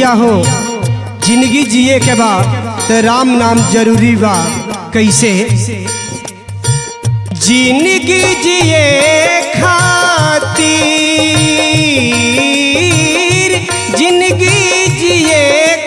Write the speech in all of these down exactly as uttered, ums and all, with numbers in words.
भैया हो जिंदगी जिए के बाद तो राम नाम जरूरी बा। कैसे जिंदगी जिए खातिर, जिंदगी जिए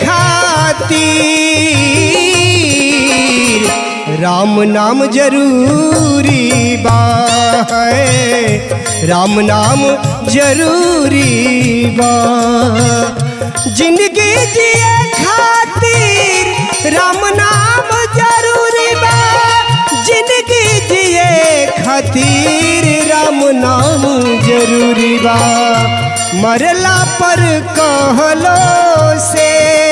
खातिर राम नाम जरूरी बा है, राम नाम जरूरी बा। जिंदगी जिए खातिर राम नाम जरूरी बा, जिंदगी जिए खातिर राम नाम जरूरी बा। मरला पर कहलो से,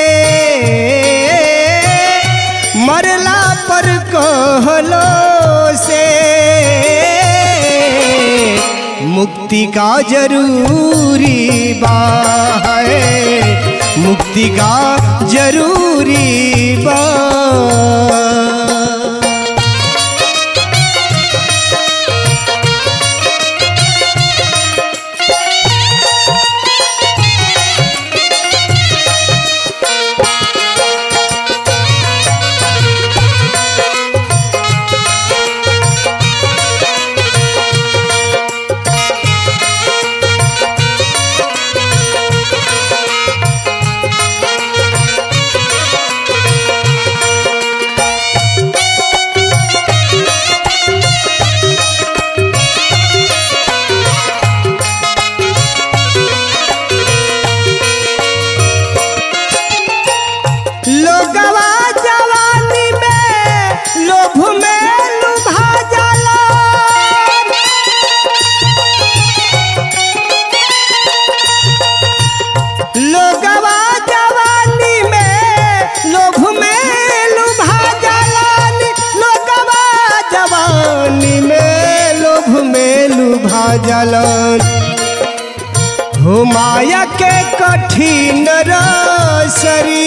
मरला पर कहलो से मुक्ति का जरूरी बा है, मुक्ति का जरूरी बा। जलन हो माया के कठिन रसरी,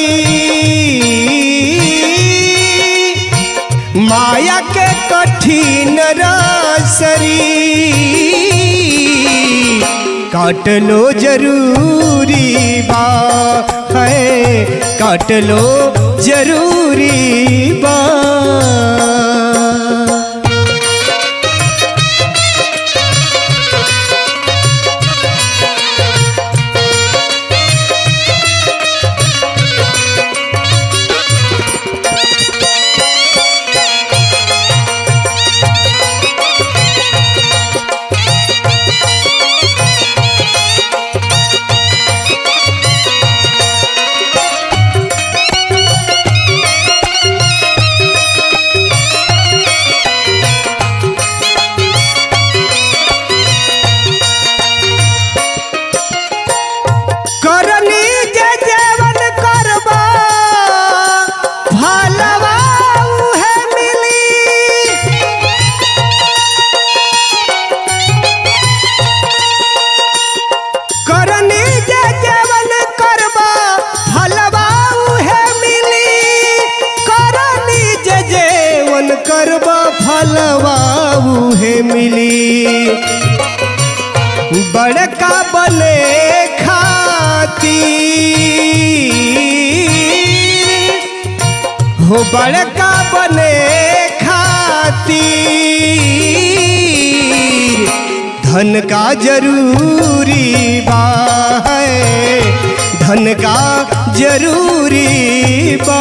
माया के कठिन रसरी काट लो जरूरी बा है, काट लो जरूरी बा। मिली बड़का बने खातिर हो, बड़का बने खातिर धन का जरूरी बा है, धन का जरूरी बा।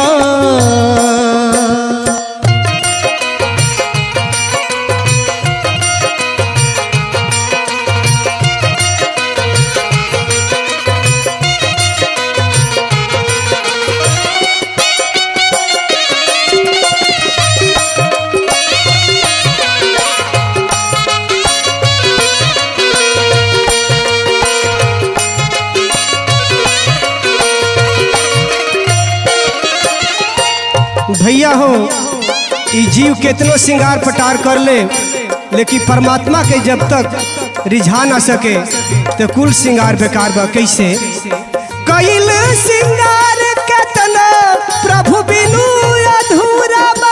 भैया हो ई जीव केतनो श्रृंगार पटार कर ले, लेकिन परमात्मा के जब तक रिझा ना सके तो कुल श्रृंगार बेकार बा। कैसे कइल श्रृंगार केतना प्रभु बिनु अधूरा बा,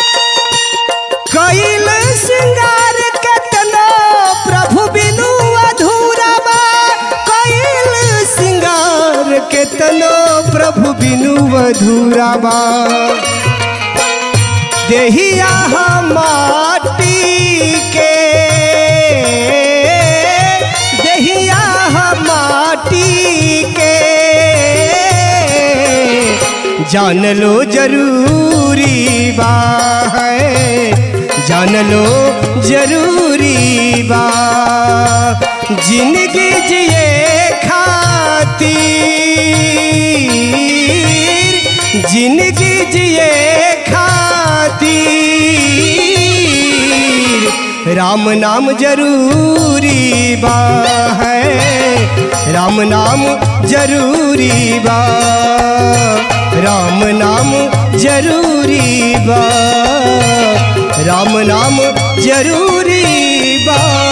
कइल श्रृंगार केतना प्रभु बिनु अधूरा बा। देहिया माटी के, देहिया माटी के, जान लो जरूरी बा है, जान लो जरूरी बा। जिंदगी जिए खातिर, जिंदगी जिए खातिर राम नाम जरूरी बा है, राम नाम जरूरी बा, राम नाम जरूरी बा, राम नाम जरूरी बा।